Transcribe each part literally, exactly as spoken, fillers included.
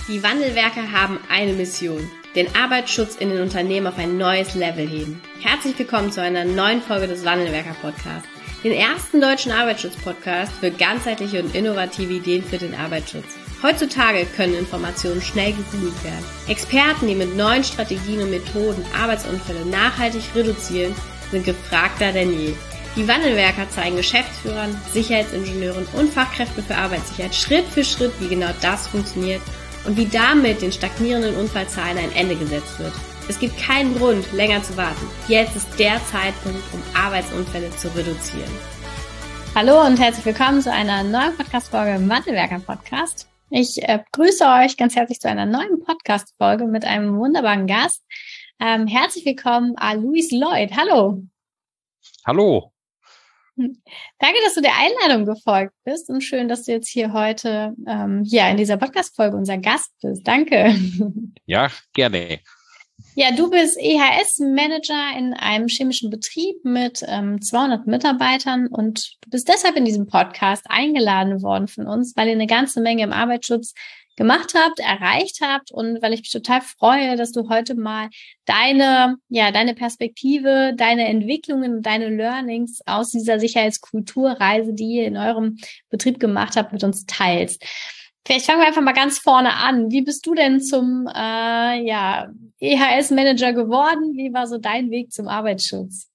Die Wandelwerker haben eine Mission: den Arbeitsschutz in den Unternehmen auf ein neues Level heben. Herzlich willkommen zu einer neuen Folge des Wandelwerker-Podcasts, den ersten deutschen Arbeitsschutz-Podcast für ganzheitliche und innovative Ideen für den Arbeitsschutz. Heutzutage können Informationen schnell gegoogelt werden. Experten, die mit neuen Strategien und Methoden Arbeitsunfälle nachhaltig reduzieren, sind gefragter denn je. Die Wandelwerker zeigen Geschäftsführern, Sicherheitsingenieuren und Fachkräften für Arbeitssicherheit Schritt für Schritt, wie genau das funktioniert und wie damit den stagnierenden Unfallzahlen ein Ende gesetzt wird. Es gibt keinen Grund, länger zu warten. Jetzt ist der Zeitpunkt, um Arbeitsunfälle zu reduzieren. Hallo und herzlich willkommen zu einer neuen Podcast-Folge im Wandelwerker-Podcast. Ich äh, grüße euch ganz herzlich zu einer neuen Podcast-Folge mit einem wunderbaren Gast. Ähm, herzlich willkommen, Alois Lloyd. Hallo. Hallo. Danke, dass du der Einladung gefolgt bist und schön, dass du jetzt hier heute ähm, ja, in dieser Podcast-Folge unser Gast bist. Danke. Ja, gerne. Ja, du bist E H S-Manager in einem chemischen Betrieb mit ähm, zweihundert Mitarbeitern und du bist deshalb in diesem Podcast eingeladen worden von uns, weil ihr eine ganze Menge im Arbeitsschutz gemacht habt, erreicht habt und weil ich mich total freue, dass du heute mal deine, ja, deine Perspektive, deine Entwicklungen, deine Learnings aus dieser Sicherheitskulturreise, die ihr in eurem Betrieb gemacht habt, mit uns teilst. Vielleicht fangen wir einfach mal ganz vorne an. Wie bist du denn zum äh, ja, E H S-Manager geworden? Wie war so dein Weg zum Arbeitsschutz?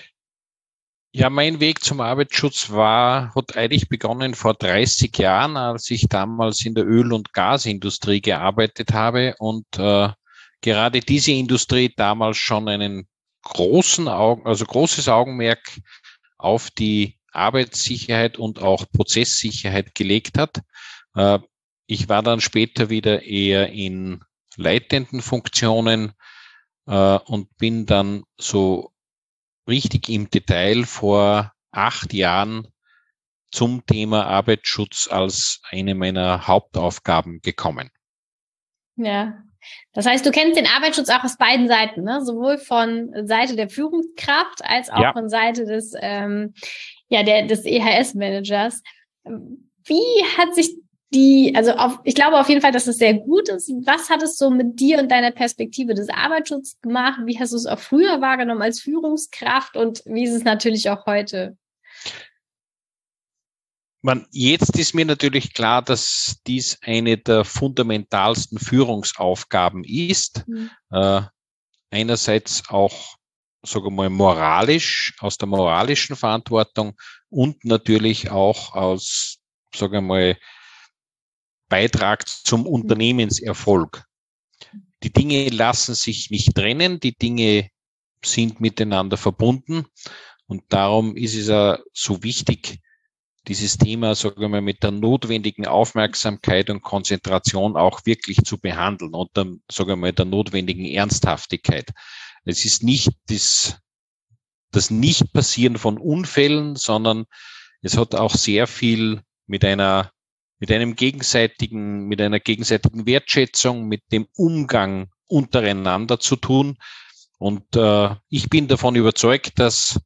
Ja, mein Weg zum Arbeitsschutz war, hat eigentlich begonnen vor dreißig Jahren, als ich damals in der Öl- und Gasindustrie gearbeitet habe und äh, gerade diese Industrie damals schon einen großen Augen, also großes Augenmerk auf die Arbeitssicherheit und auch Prozesssicherheit gelegt hat. Äh, ich war dann später wieder eher in leitenden Funktionen äh, und bin dann so richtig im Detail vor acht Jahren zum Thema Arbeitsschutz als eine meiner Hauptaufgaben gekommen. Ja, das heißt, du kennst den Arbeitsschutz auch aus beiden Seiten, ne? Sowohl von Seite der Führungskraft als auch ja. von Seite des, ähm, ja, der, des E H S-Managers. Wie hat sich die, also auf, ich glaube auf jeden Fall, dass es sehr gut ist. Was hat es so mit dir und deiner Perspektive des Arbeitsschutzes gemacht? Wie hast du es auch früher wahrgenommen als Führungskraft und wie ist es natürlich auch heute? Man, jetzt ist mir natürlich klar, dass dies eine der fundamentalsten Führungsaufgaben ist. Mhm. Äh, einerseits auch, sagen wir mal, moralisch, aus der moralischen Verantwortung und natürlich auch aus, sagen wir mal, Beitrag zum Unternehmenserfolg. Die Dinge lassen sich nicht trennen, die Dinge sind miteinander verbunden und darum ist es ja so wichtig, dieses Thema, sagen wir mal, mit der notwendigen Aufmerksamkeit und Konzentration auch wirklich zu behandeln und dann, sagen wir mal, der notwendigen Ernsthaftigkeit. Es ist nicht das, das Nicht-Passieren von Unfällen, sondern es hat auch sehr viel mit einer mit einem gegenseitigen, mit einer gegenseitigen Wertschätzung, mit dem Umgang untereinander zu tun. Und äh, ich bin davon überzeugt, dass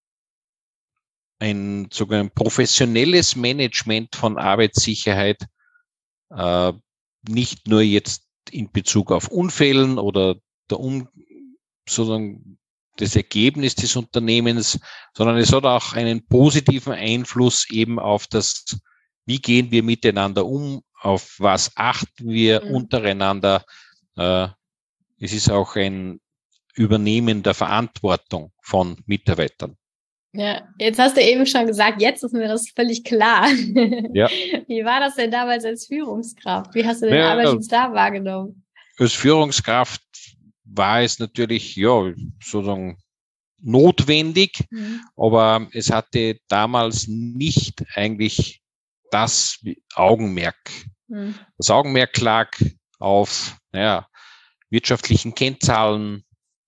ein sogar ein professionelles Management von Arbeitssicherheit äh, nicht nur jetzt in Bezug auf Unfällen oder der um, sozusagen das Ergebnis des Unternehmens, sondern es hat auch einen positiven Einfluss eben auf das, wie gehen wir miteinander um, auf was achten wir mhm. untereinander. Äh, es ist auch ein Übernehmen der Verantwortung von Mitarbeitern. Ja, jetzt hast du eben schon gesagt, jetzt ist mir das völlig klar. Ja. Wie war das denn damals als Führungskraft? Wie hast du den ja, Arbeitsschutz da wahrgenommen? Als Führungskraft war es natürlich, ja, sozusagen notwendig, mhm. aber es hatte damals nicht eigentlich das Augenmerk. Mhm. Das Augenmerk lag auf, naja, wirtschaftlichen Kennzahlen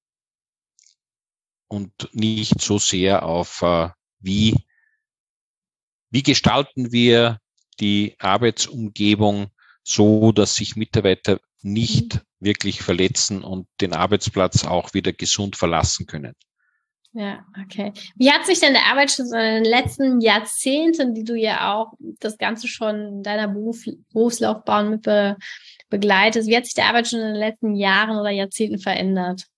und nicht so sehr auf, äh, wie, wie gestalten wir die Arbeitsumgebung so, dass sich Mitarbeiter nicht mhm. wirklich verletzen und den Arbeitsplatz auch wieder gesund verlassen können. Ja, okay. Wie hat sich denn der Arbeitsschutz in den letzten Jahrzehnten, die du ja auch das Ganze schon in deiner Beruf, Berufslaufbahn mit be, begleitest. Wie hat sich der Arbeit schon in den letzten Jahren oder Jahrzehnten verändert?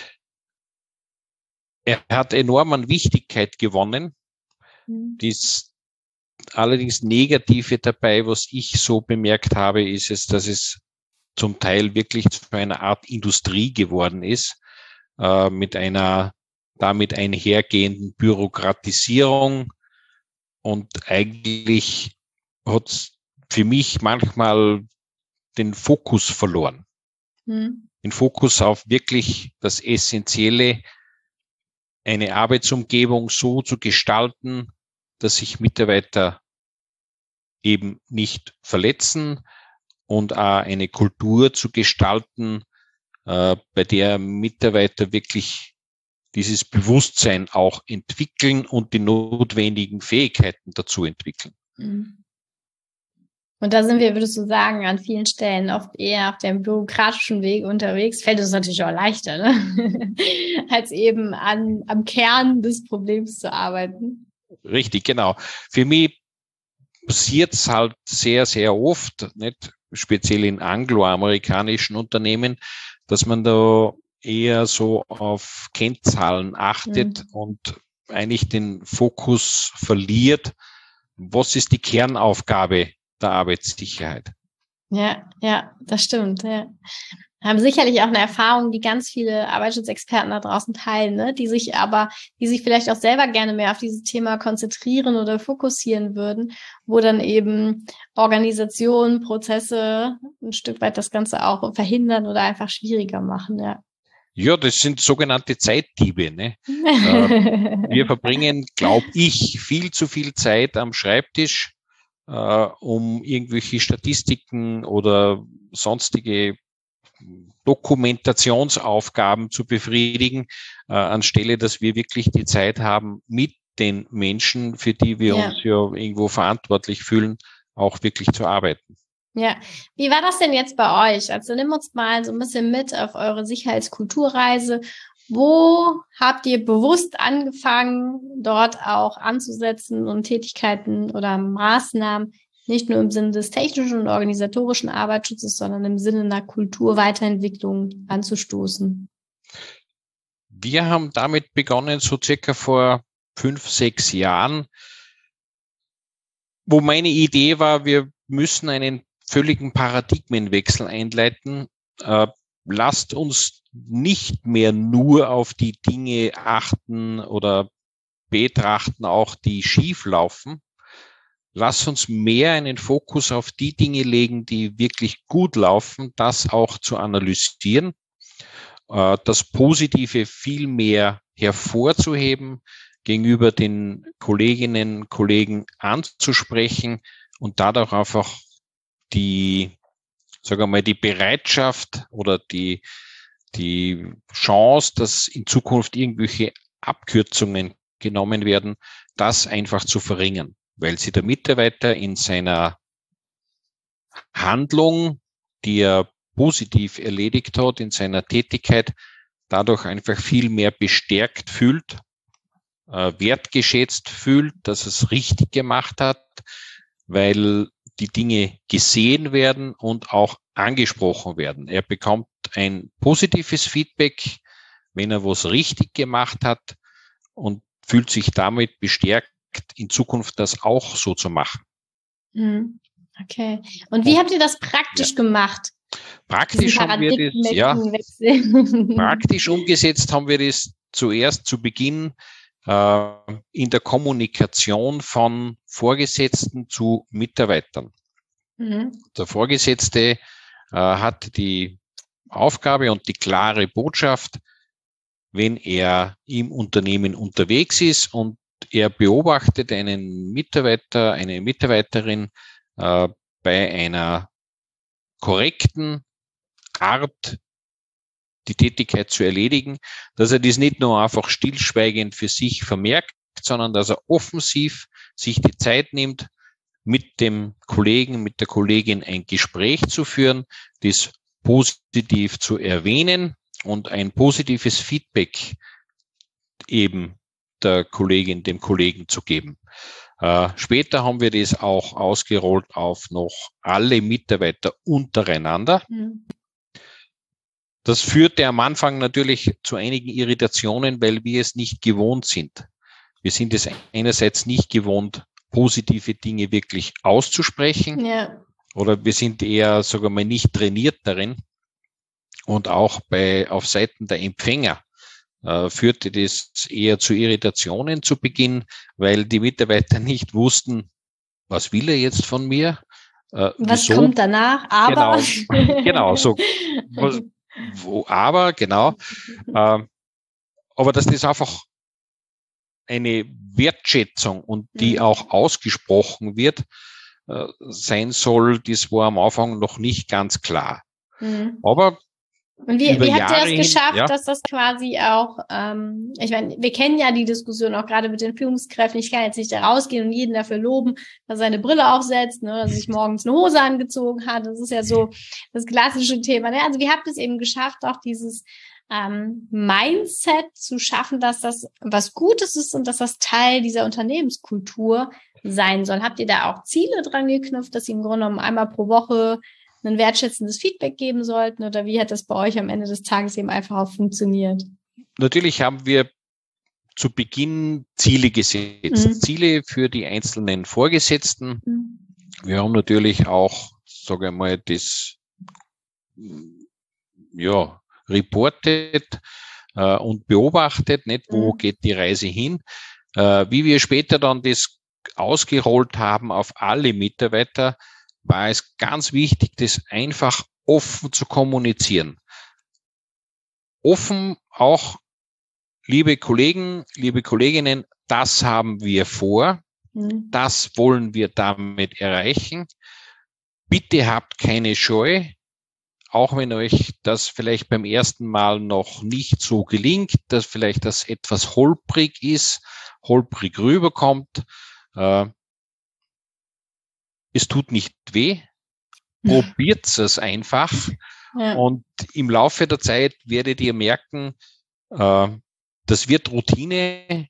Er hat enorm an Wichtigkeit gewonnen. Mhm. Das allerdings Negative dabei, was ich so bemerkt habe, ist es, dass es zum Teil wirklich zu einer Art Industrie geworden ist, äh, mit einer damit einhergehenden Bürokratisierung. Und eigentlich hat es für mich manchmal den Fokus verloren. Mhm. Den Fokus auf wirklich das Essentielle, eine Arbeitsumgebung so zu gestalten, dass sich Mitarbeiter eben nicht verletzen und auch eine Kultur zu gestalten, äh, bei der Mitarbeiter wirklich dieses Bewusstsein auch entwickeln und die notwendigen Fähigkeiten dazu entwickeln. Und da sind wir, würdest du sagen, an vielen Stellen oft eher auf dem bürokratischen Weg unterwegs. Fällt uns natürlich auch leichter, ne? als eben an, am Kern des Problems zu arbeiten. Richtig, genau. Für mich passiert es halt sehr, sehr oft, nicht speziell in angloamerikanischen Unternehmen, dass man da eher so auf Kennzahlen achtet mhm. und eigentlich den Fokus verliert. Was ist die Kernaufgabe der Arbeitssicherheit? Ja, ja, das stimmt. Ja. Haben sicherlich auch eine Erfahrung, die ganz viele Arbeitsschutzexperten da draußen teilen, ne? die sich aber, die sich vielleicht auch selber gerne mehr auf dieses Thema konzentrieren oder fokussieren würden, wo dann eben Organisationen, Prozesse ein Stück weit das Ganze auch verhindern oder einfach schwieriger machen. Ja. Ja, das sind sogenannte Zeitdiebe. Ne? äh, wir verbringen, glaube ich, viel zu viel Zeit am Schreibtisch, äh, um irgendwelche Statistiken oder sonstige Dokumentationsaufgaben zu befriedigen, äh, anstelle, dass wir wirklich die Zeit haben, mit den Menschen, für die wir ja. uns ja irgendwo verantwortlich fühlen, auch wirklich zu arbeiten. Ja, wie war das denn jetzt bei euch? Also nimm uns mal so ein bisschen mit auf eure Sicherheitskulturreise. Wo habt ihr bewusst angefangen, dort auch anzusetzen und Tätigkeiten oder Maßnahmen nicht nur im Sinne des technischen und organisatorischen Arbeitsschutzes, sondern im Sinne einer Kulturweiterentwicklung anzustoßen? Wir haben damit begonnen, so circa vor fünf, sechs Jahren, wo meine Idee war, wir müssen einen völligen Paradigmenwechsel einleiten. Äh, lasst uns nicht mehr nur auf die Dinge achten oder betrachten, auch die schief laufen. Lass uns mehr einen Fokus auf die Dinge legen, die wirklich gut laufen, das auch zu analysieren, äh, das Positive viel mehr hervorzuheben, gegenüber den Kolleginnen und Kollegen anzusprechen und dadurch einfach die, sagen wir mal, die Bereitschaft oder die, die Chance, dass in Zukunft irgendwelche Abkürzungen genommen werden, das einfach zu verringern, weil sie der Mitarbeiter in seiner Handlung, die er positiv erledigt hat, in seiner Tätigkeit, dadurch einfach viel mehr bestärkt fühlt, äh, wertgeschätzt fühlt, dass es richtig gemacht hat, weil die Dinge gesehen werden und auch angesprochen werden. Er bekommt ein positives Feedback, wenn er was richtig gemacht hat und fühlt sich damit bestärkt, in Zukunft das auch so zu machen. Okay. Und wie und, habt ihr das praktisch ja. gemacht? Praktisch haben wir das, ja, praktisch umgesetzt haben wir das zuerst zu Beginn äh, in der Kommunikation von Vorgesetzten zu Mitarbeitern. Mhm. Der Vorgesetzte äh, hat die Aufgabe und die klare Botschaft, wenn er im Unternehmen unterwegs ist und er beobachtet einen Mitarbeiter, eine Mitarbeiterin äh, bei einer korrekten Art, die Tätigkeit zu erledigen, dass er das nicht nur einfach stillschweigend für sich vermerkt, sondern dass er offensiv sich die Zeit nimmt, mit dem Kollegen, mit der Kollegin ein Gespräch zu führen, das positiv zu erwähnen und ein positives Feedback eben der Kollegin, dem Kollegen zu geben. Äh, später haben wir das auch ausgerollt auf noch alle Mitarbeiter untereinander. Mhm. Das führte am Anfang natürlich zu einigen Irritationen, weil wir es nicht gewohnt sind. Wir sind es einerseits nicht gewohnt, positive Dinge wirklich auszusprechen. Ja. Oder wir sind eher, sagen wir mal, nicht trainiert darin. Und auch bei, auf Seiten der Empfänger äh, führte das eher zu Irritationen zu Beginn, weil die Mitarbeiter nicht wussten, was will er jetzt von mir? Äh, was wieso? Kommt danach? Aber. Genau, genau so. Was, wo, aber, genau. äh, aber dass das einfach eine Wertschätzung und die mhm. auch ausgesprochen wird, äh, sein soll, das war am Anfang noch nicht ganz klar. Mhm. Aber und wie, wie habt ihr es geschafft, ja? dass das quasi auch, ähm, ich meine, wir kennen ja die Diskussion auch gerade mit den Führungskräften, ich kann jetzt nicht da rausgehen und jeden dafür loben, dass er seine Brille aufsetzt, ne, dass er sich morgens eine Hose angezogen hat, das ist ja so das klassische Thema. Ne? Also wie habt ihr es eben geschafft, auch dieses ähm, Mindset zu schaffen, dass das was Gutes ist und dass das Teil dieser Unternehmenskultur sein soll? Habt ihr da auch Ziele dran geknüpft, dass ihr im Grunde genommen einmal pro Woche ein wertschätzendes Feedback geben sollten, oder wie hat das bei euch am Ende des Tages eben einfach auch funktioniert? Natürlich haben wir zu Beginn Ziele gesetzt, mhm. Ziele für die einzelnen Vorgesetzten. Mhm. Wir haben natürlich auch, sage ich mal, das ja reportet äh, und beobachtet, nicht wo mhm. geht die Reise hin. Äh, wie wir später dann das ausgerollt haben auf alle Mitarbeiter, war es ganz wichtig, das einfach offen zu kommunizieren. Offen auch, liebe Kollegen, liebe Kolleginnen, das haben wir vor, mhm. das wollen wir damit erreichen. Bitte habt keine Scheu, auch wenn euch das vielleicht beim ersten Mal noch nicht so gelingt, dass vielleicht das etwas holprig ist, holprig rüberkommt. Äh, Es tut nicht weh, probiert es einfach ja. und im Laufe der Zeit werdet ihr merken, äh, das wird Routine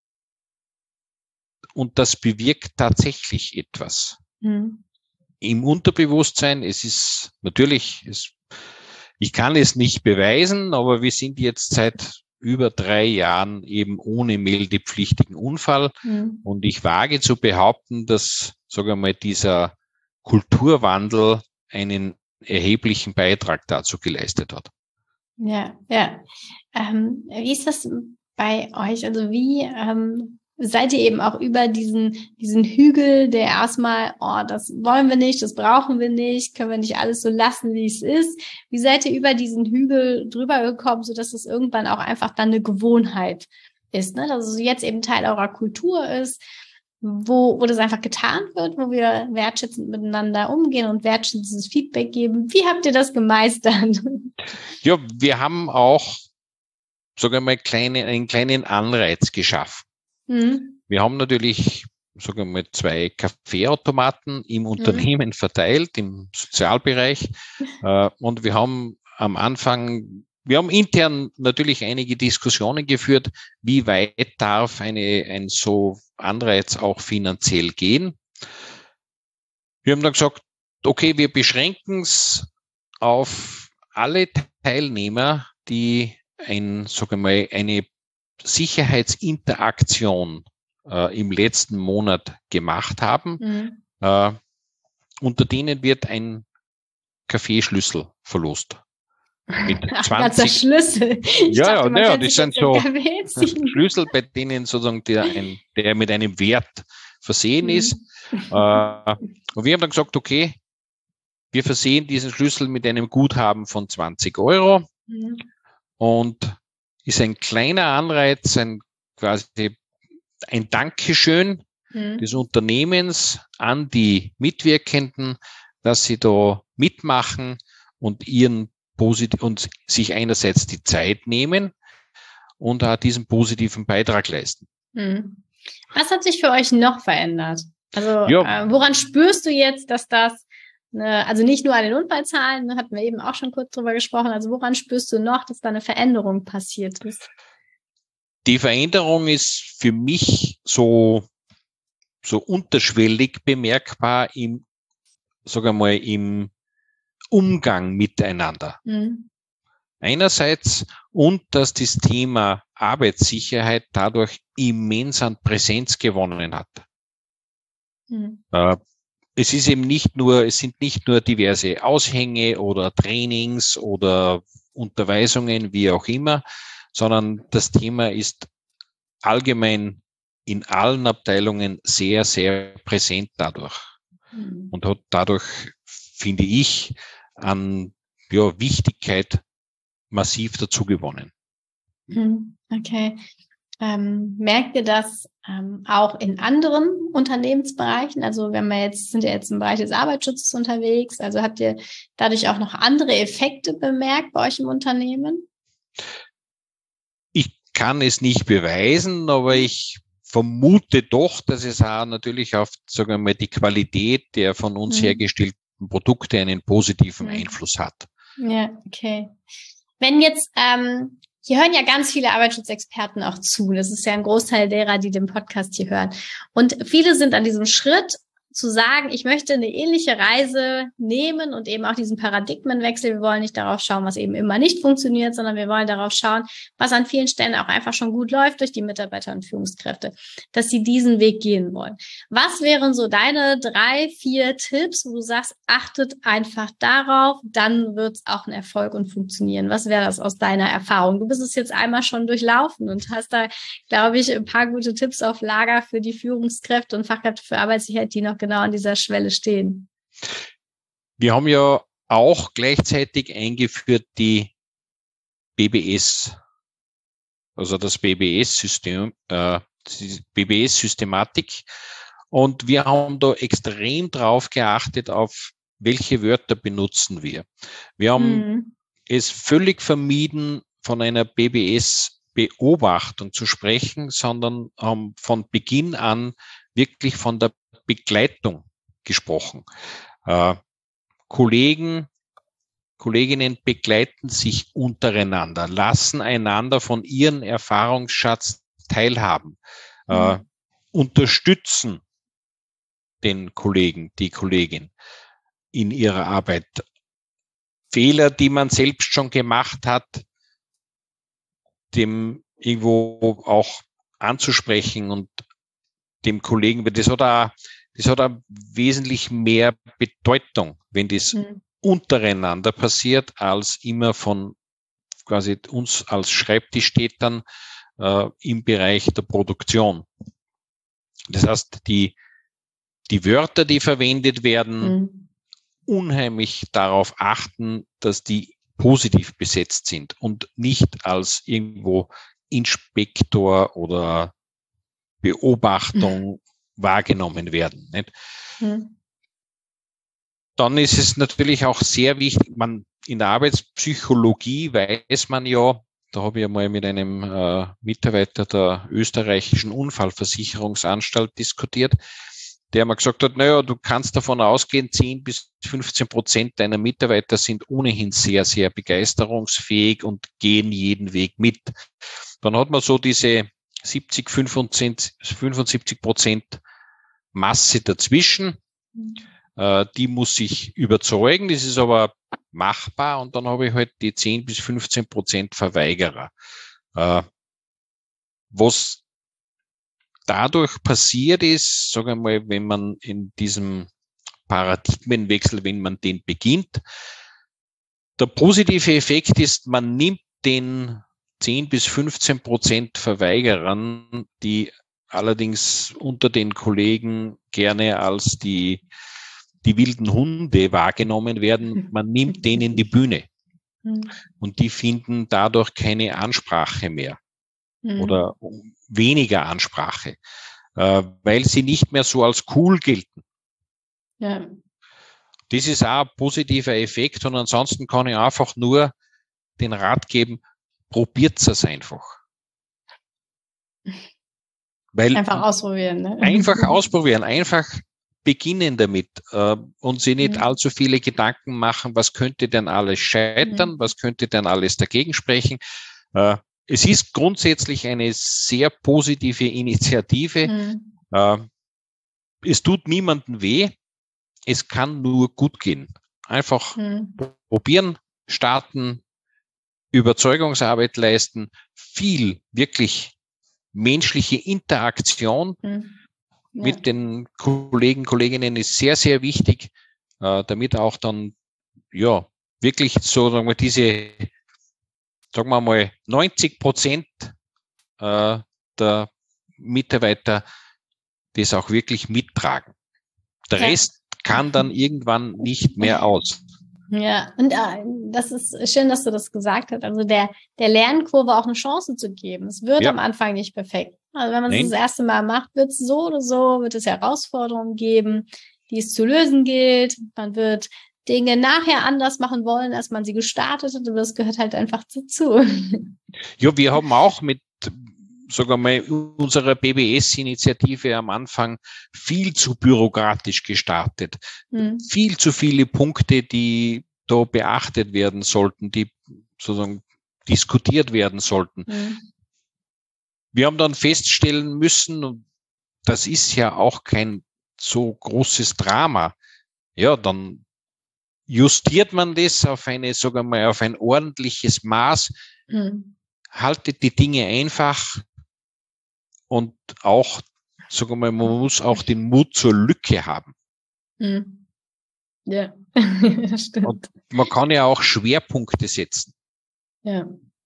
und das bewirkt tatsächlich etwas. Mhm. Im Unterbewusstsein, es ist natürlich, es, ich kann es nicht beweisen, aber wir sind jetzt seit über drei Jahren eben ohne meldepflichtigen Unfall mhm. und ich wage zu behaupten, dass, sagen wir mal, dieser Kulturwandel einen erheblichen Beitrag dazu geleistet hat. Ja, ja. Ähm, wie ist das bei euch? Also wie ähm, seid ihr eben auch über diesen diesen Hügel, der erstmal, oh, das wollen wir nicht, das brauchen wir nicht, können wir nicht alles so lassen, wie es ist? Wie seid ihr über diesen Hügel drüber gekommen, sodass es irgendwann auch einfach dann eine Gewohnheit ist, ne? Dass es jetzt eben Teil eurer Kultur ist, wo, wo das einfach getan wird, wo wir wertschätzend miteinander umgehen und wertschätzendes Feedback geben. Wie habt ihr das gemeistert? Ja, wir haben auch sogar mal kleine, einen kleinen Anreiz geschaffen. Mhm. Wir haben natürlich, sagen wir mal, zwei Kaffeeautomaten im Unternehmen mhm. verteilt, im Sozialbereich. Äh, und wir haben am Anfang, wir haben intern natürlich einige Diskussionen geführt, wie weit darf eine, ein so Anreiz auch finanziell gehen. Wir haben dann gesagt, okay, wir beschränken es auf alle Teilnehmer, die ein, sagen wir mal, eine Sicherheitsinteraktion äh, im letzten Monat gemacht haben. Mhm. Äh, unter denen wird ein Kaffeeschlüssel verlost. Mit zwanzig Schlüssel. Ich ja, dachte, ja, ja, das sind so Schlüssel, bei denen sozusagen der, ein, der mit einem Wert versehen mhm. ist. Äh, und wir haben dann gesagt, okay, wir versehen diesen Schlüssel mit einem Guthaben von zwanzig Euro. Mhm. Und ist ein kleiner Anreiz, ein quasi ein Dankeschön mhm. des Unternehmens an die Mitwirkenden, dass sie da mitmachen und ihren positiv und sich einerseits die Zeit nehmen und auch diesen positiven Beitrag leisten. Mhm. Was hat sich für euch noch verändert? Also ja. äh, woran spürst du jetzt, dass das also nicht nur an den Unfallzahlen, da hatten wir eben auch schon kurz drüber gesprochen, also woran spürst du noch, dass da eine Veränderung passiert ist? Die Veränderung ist für mich so, so unterschwellig bemerkbar im, sagen wir mal, im Umgang miteinander. Mhm. Einerseits und dass das Thema Arbeitssicherheit dadurch immens an Präsenz gewonnen hat. Mhm. Äh, es ist eben nicht nur, es sind nicht nur diverse Aushänge oder Trainings oder Unterweisungen, wie auch immer, sondern das Thema ist allgemein in allen Abteilungen sehr, sehr präsent dadurch. Mhm. Und hat dadurch, finde ich, an ja, Wichtigkeit massiv dazu gewonnen. Okay. Ähm, merkt ihr das ähm, auch in anderen Unternehmensbereichen? Also wenn wir jetzt, sind ja jetzt im Bereich des Arbeitsschutzes unterwegs, also habt ihr dadurch auch noch andere Effekte bemerkt bei euch im Unternehmen? Ich kann es nicht beweisen, aber ich vermute doch, dass es auch natürlich auf, sagen wir mal, die Qualität der von uns mhm. hergestellten Produkte einen positiven mhm. Einfluss hat. Ja, okay. Wenn jetzt, ähm, hier hören ja ganz viele Arbeitsschutzexperten auch zu. Das ist ja ein Großteil derer, die den Podcast hier hören. Und viele sind an diesem Schritt zu sagen, ich möchte eine ähnliche Reise nehmen und eben auch diesen Paradigmenwechsel. Wir wollen nicht darauf schauen, was eben immer nicht funktioniert, sondern wir wollen darauf schauen, was an vielen Stellen auch einfach schon gut läuft durch die Mitarbeiter und Führungskräfte, dass sie diesen Weg gehen wollen. Was wären so deine drei, vier Tipps, wo du sagst, achtet einfach darauf, dann wird es auch ein Erfolg und funktionieren? Was wäre das aus deiner Erfahrung? Du bist es jetzt einmal schon durchlaufen und hast da, glaube ich, ein paar gute Tipps auf Lager für die Führungskräfte und Fachkräfte für Arbeitssicherheit, die noch genau an dieser Schwelle stehen. Wir haben ja auch gleichzeitig eingeführt die B B S, also das B B S-System, äh, B B S-Systematik. Und wir haben da extrem drauf geachtet, auf welche Wörter benutzen wir. Wir haben mhm. es völlig vermieden, von einer B B S-Beobachtung zu sprechen, sondern haben von Beginn an wirklich von der Begleitung gesprochen. Äh, Kollegen, Kolleginnen begleiten sich untereinander, lassen einander von ihrem Erfahrungsschatz teilhaben, mhm. äh, unterstützen den Kollegen, die Kollegin in ihrer Arbeit. Fehler, die man selbst schon gemacht hat, dem irgendwo auch anzusprechen und dem Kollegen, das hat auch, das hat auch wesentlich mehr Bedeutung, wenn das mhm. untereinander passiert, als immer von quasi uns als Schreibtischtätern äh, im Bereich der Produktion. Das heißt, die, die Wörter, die verwendet werden, mhm. unheimlich darauf achten, dass die positiv besetzt sind und nicht als irgendwo Inspektor oder Beobachtung mhm. wahrgenommen werden. Nicht? Mhm. Dann ist es natürlich auch sehr wichtig, man in der Arbeitspsychologie weiß man ja, da habe ich ja mal mit einem äh, Mitarbeiter der österreichischen Unfallversicherungsanstalt diskutiert, der mir gesagt hat, naja, du kannst davon ausgehen, zehn bis fünfzehn Prozent deiner Mitarbeiter sind ohnehin sehr, sehr begeisterungsfähig und gehen jeden Weg mit. Dann hat man so diese siebzig, fünfundsiebzig Prozent Masse dazwischen. Mhm. Äh, die muss sich überzeugen, das ist aber machbar. Und dann habe ich halt die zehn bis fünfzehn Prozent Verweigerer. Äh, was dadurch passiert ist, sagen wir mal, wenn man in diesem Paradigmenwechsel, wenn man den beginnt, der positive Effekt ist, man nimmt den zehn bis fünfzehn Prozent Verweigerern, die allerdings unter den Kollegen gerne als die, die wilden Hunde wahrgenommen werden, man nimmt denen die Bühne. Und die finden dadurch keine Ansprache mehr oder weniger Ansprache, äh, weil sie nicht mehr so als cool gelten. Ja. Das ist auch ein positiver Effekt und ansonsten kann ich einfach nur den Rat geben, probiert es einfach. Weil einfach ausprobieren. Ne? Einfach ausprobieren, einfach beginnen damit äh, und sich nicht mhm. allzu viele Gedanken machen, was könnte denn alles scheitern, mhm. was könnte denn alles dagegen sprechen. Äh, es ist grundsätzlich eine sehr positive Initiative. Mhm. Äh, es tut niemandem weh, es kann nur gut gehen. Einfach mhm. probieren, starten, Überzeugungsarbeit leisten, viel wirklich menschliche Interaktion mhm. ja. mit den Kollegen, Kolleginnen ist sehr, sehr wichtig, äh, damit auch dann ja wirklich so sagen wir diese, sagen wir mal neunzig Prozent äh, der Mitarbeiter das auch wirklich mittragen. Der ja. Rest kann dann irgendwann nicht mehr aus. Ja, und äh, das ist schön, dass du das gesagt hast. Also der, der Lernkurve auch eine Chance zu geben. Es wird ja. am Anfang nicht perfekt. Also wenn man es das erste Mal macht, wird es so oder so, wird es Herausforderungen geben, die es zu lösen gilt. Man wird Dinge nachher anders machen wollen, als man sie gestartet hat. Und das gehört halt einfach dazu. Ja, wir haben auch mit sogar mal unserer B B S-Initiative am Anfang viel zu bürokratisch gestartet. Hm. Viel zu viele Punkte, die da beachtet werden sollten, die sozusagen diskutiert werden sollten. Hm. Wir haben dann feststellen müssen, und das ist ja auch kein so großes Drama, ja, dann justiert man das auf eine, sogar mal auf ein ordentliches Maß, hm. haltet die Dinge einfach. Und auch, sagen wir mal, man muss auch den Mut zur Lücke haben. Mhm. Ja, das stimmt. Und man kann ja auch Schwerpunkte setzen. Ja.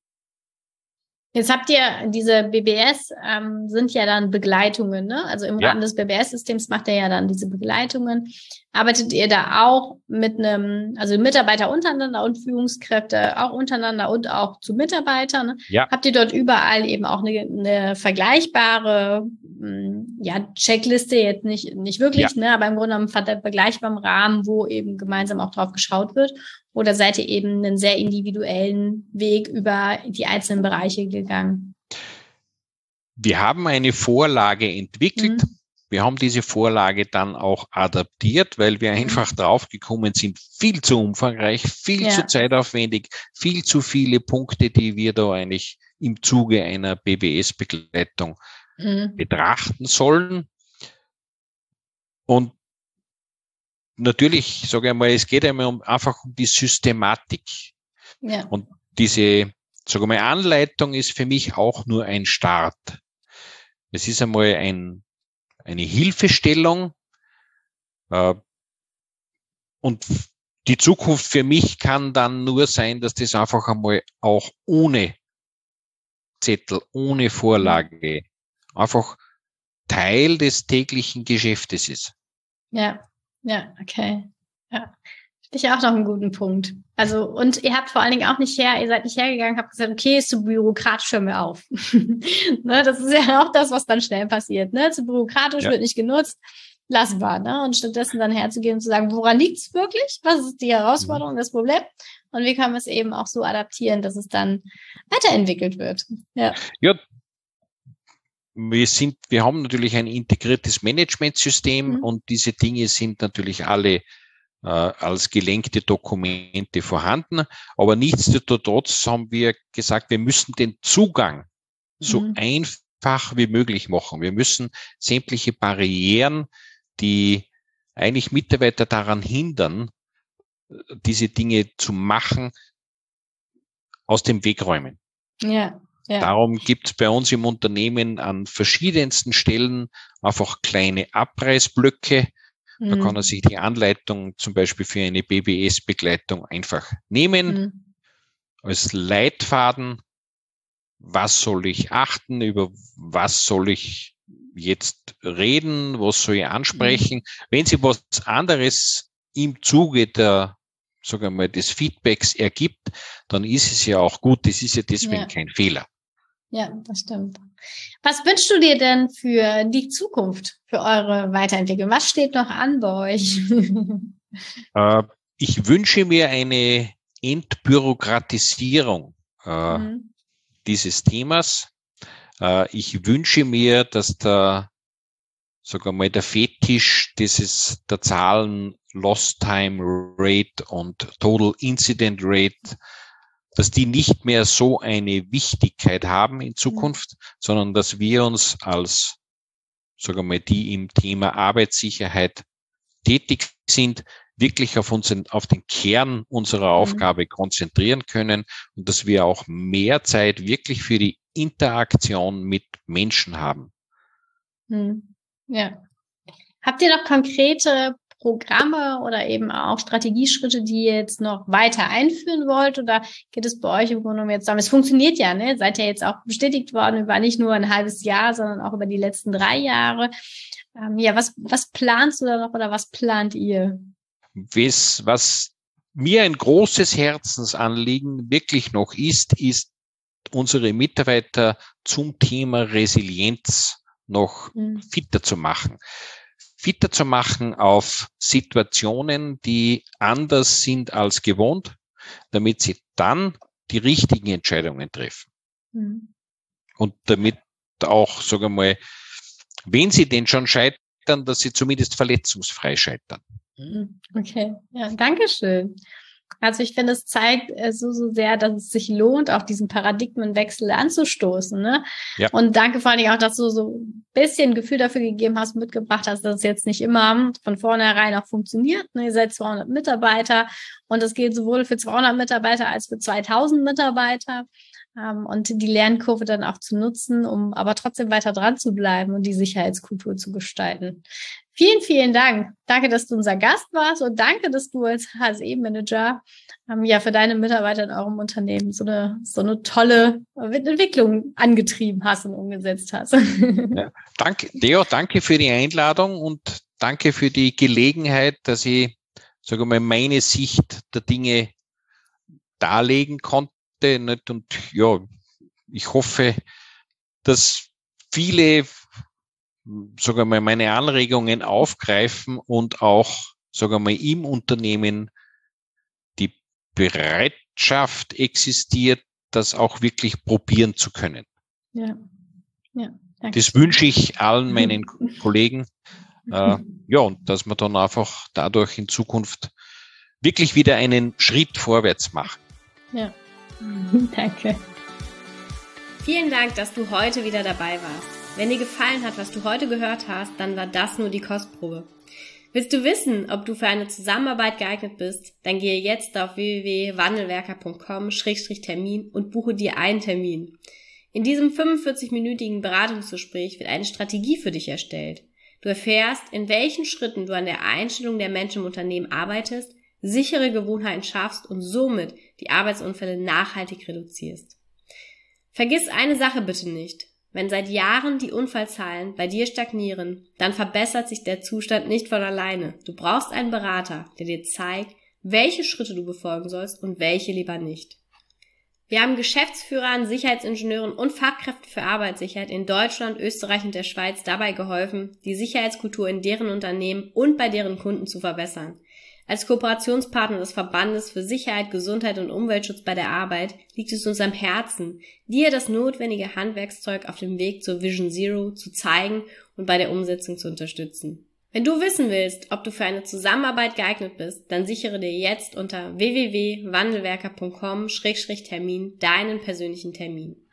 Jetzt habt ihr, diese B B S ähm, sind ja dann Begleitungen, ne? Also im ja. Rahmen des B B S-Systems macht ihr ja dann diese Begleitungen. Arbeitet ihr da auch mit einem, also Mitarbeiter untereinander und Führungskräfte auch untereinander und auch zu Mitarbeitern? Ja. Habt ihr dort überall eben auch eine, eine vergleichbare, ja, Checkliste, jetzt nicht, nicht wirklich, ja. ne, aber im Grunde genommen vergleichbaren Rahmen, wo eben gemeinsam auch drauf geschaut wird? Oder seid ihr eben einen sehr individuellen Weg über die einzelnen Bereiche gegangen? Wir haben eine Vorlage entwickelt. Mhm. Wir haben diese Vorlage dann auch adaptiert, weil wir einfach mhm. draufgekommen sind, viel zu umfangreich, viel ja. zu zeitaufwendig, viel zu viele Punkte, die wir da eigentlich im Zuge einer B B S-Begleitung mhm. betrachten sollen. Und natürlich, sage ich mal, es geht einmal um, einfach um die Systematik. Ja. Und diese, sage ich mal, Anleitung ist für mich auch nur ein Start. Es ist einmal ein, eine Hilfestellung, äh, und die Zukunft für mich kann dann nur sein, dass das einfach einmal auch ohne Zettel, ohne Vorlage, einfach Teil des täglichen Geschäftes ist. Ja. Ja, okay. Ja. Finde ich auch noch einen guten Punkt. Also, und ihr habt vor allen Dingen auch nicht her, ihr seid nicht hergegangen, habt gesagt, okay, ist zu bürokratisch, hören wir auf. Ne, das ist ja auch das, was dann schnell passiert. Ne? Zu bürokratisch ja. wird nicht genutzt, lassen wir. Ne? Und stattdessen dann herzugehen und zu sagen, woran liegt es wirklich? Was ist die Herausforderung, mhm. das Problem? Und wie kann man es eben auch so adaptieren, dass es dann weiterentwickelt wird? Ja. Ja. Wir sind, wir haben natürlich ein integriertes Managementsystem mhm. und diese Dinge sind natürlich alle äh, als gelenkte Dokumente vorhanden. Aber nichtsdestotrotz haben wir gesagt, wir müssen den Zugang mhm. so einfach wie möglich machen. Wir müssen sämtliche Barrieren, die eigentlich Mitarbeiter daran hindern, diese Dinge zu machen, aus dem Weg räumen. Ja. Ja. Darum gibt es bei uns im Unternehmen an verschiedensten Stellen einfach kleine Abreißblöcke. Mhm. Da kann er sich die Anleitung zum Beispiel für eine B B S-Begleitung einfach nehmen. Mhm. Als Leitfaden, was soll ich achten, über was soll ich jetzt reden, was soll ich ansprechen. Mhm. Wenn Sie was anderes im Zuge der, sagen wir mal, des Feedbacks ergibt, dann ist es ja auch gut. Das ist ja deswegen ja. kein Fehler. Ja, das stimmt. Was wünschst du dir denn für die Zukunft, für eure Weiterentwicklung? Was steht noch an bei euch? äh, ich wünsche mir eine Entbürokratisierung äh, mhm. dieses Themas. Äh, ich wünsche mir, dass der, sogar mal der Fetisch dieses, der Zahlen Lost Time Rate und Total Incident Rate, dass die nicht mehr so eine Wichtigkeit haben in Zukunft, mhm. sondern dass wir uns als, sagen wir mal, die im Thema Arbeitssicherheit tätig sind, wirklich auf unseren, auf den Kern unserer Aufgabe konzentrieren können und dass wir auch mehr Zeit wirklich für die Interaktion mit Menschen haben. Ja. Habt ihr noch konkrete Programme oder eben auch Strategieschritte, die ihr jetzt noch weiter einführen wollt? Oder geht es bei euch im Grunde genommen jetzt damit? Es funktioniert ja, ne? Seid ihr jetzt auch bestätigt worden über nicht nur ein halbes Jahr, sondern auch über die letzten drei Jahre. Ähm, ja, was, was planst du da noch oder was plant ihr? Was, was mir ein großes Herzensanliegen wirklich noch ist, ist unsere Mitarbeiter zum Thema Resilienz noch mhm. fitter zu machen. Fitter zu machen auf Situationen, die anders sind als gewohnt, damit sie dann die richtigen Entscheidungen treffen. Mhm. Und damit auch, sagen wir mal, wenn sie denn schon scheitern, dass sie zumindest verletzungsfrei scheitern. Okay, ja, danke schön. Also ich finde, es zeigt äh, so, so sehr, dass es sich lohnt, auch diesen Paradigmenwechsel anzustoßen, ne? Ja. Und danke vor allem auch, dass du so ein bisschen Gefühl dafür gegeben hast, mitgebracht hast, dass es jetzt nicht immer von vornherein auch funktioniert, ne? Ihr seid zweihundert Mitarbeiter und es gilt sowohl für zweihundert Mitarbeiter als für zweitausend Mitarbeiter. Um, und die Lernkurve dann auch zu nutzen, um aber trotzdem weiter dran zu bleiben und die Sicherheitskultur zu gestalten. Vielen, vielen Dank. Danke, dass du unser Gast warst und danke, dass du als H S E-Manager um, ja für deine Mitarbeiter in eurem Unternehmen so eine so eine tolle Entwicklung angetrieben hast und umgesetzt hast. Ja, danke, Leo, danke für die Einladung und danke für die Gelegenheit, dass ich, sage mal, meine Sicht der Dinge darlegen konnte. Nicht? Und ja, ich hoffe, dass viele, sagen wir mal, meine Anregungen aufgreifen und auch, sagen wir mal, im Unternehmen die Bereitschaft existiert, das auch wirklich probieren zu können. Ja, ja. Danke. Das wünsche ich allen meinen Kollegen. Äh, ja, und dass wir dann einfach dadurch in Zukunft wirklich wieder einen Schritt vorwärts machen. Ja. Danke. Vielen Dank, dass du heute wieder dabei warst. Wenn dir gefallen hat, was du heute gehört hast, dann war das nur die Kostprobe. Willst du wissen, ob du für eine Zusammenarbeit geeignet bist? Dann gehe jetzt auf w w w punkt wandelwerker punkt com Schrägstrich Termin und buche dir einen Termin. In diesem fünfundvierzig-minütigen Beratungsgespräch wird eine Strategie für dich erstellt. Du erfährst, in welchen Schritten du an der Einstellung der Menschen im Unternehmen arbeitest, sichere Gewohnheiten schaffst und somit die Arbeitsunfälle nachhaltig reduzierst. Vergiss eine Sache bitte nicht. Wenn seit Jahren die Unfallzahlen bei dir stagnieren, dann verbessert sich der Zustand nicht von alleine. Du brauchst einen Berater, der dir zeigt, welche Schritte du befolgen sollst und welche lieber nicht. Wir haben Geschäftsführern, Sicherheitsingenieuren und Fachkräften für Arbeitssicherheit in Deutschland, Österreich und der Schweiz dabei geholfen, die Sicherheitskultur in deren Unternehmen und bei deren Kunden zu verbessern. Als Kooperationspartner des Verbandes für Sicherheit, Gesundheit und Umweltschutz bei der Arbeit liegt es uns am Herzen, dir das notwendige Handwerkszeug auf dem Weg zur Vision Zero zu zeigen und bei der Umsetzung zu unterstützen. Wenn du wissen willst, ob du für eine Zusammenarbeit geeignet bist, dann sichere dir jetzt unter w w w punkt wandelwerker punkt com Schrägstrich Termin deinen persönlichen Termin.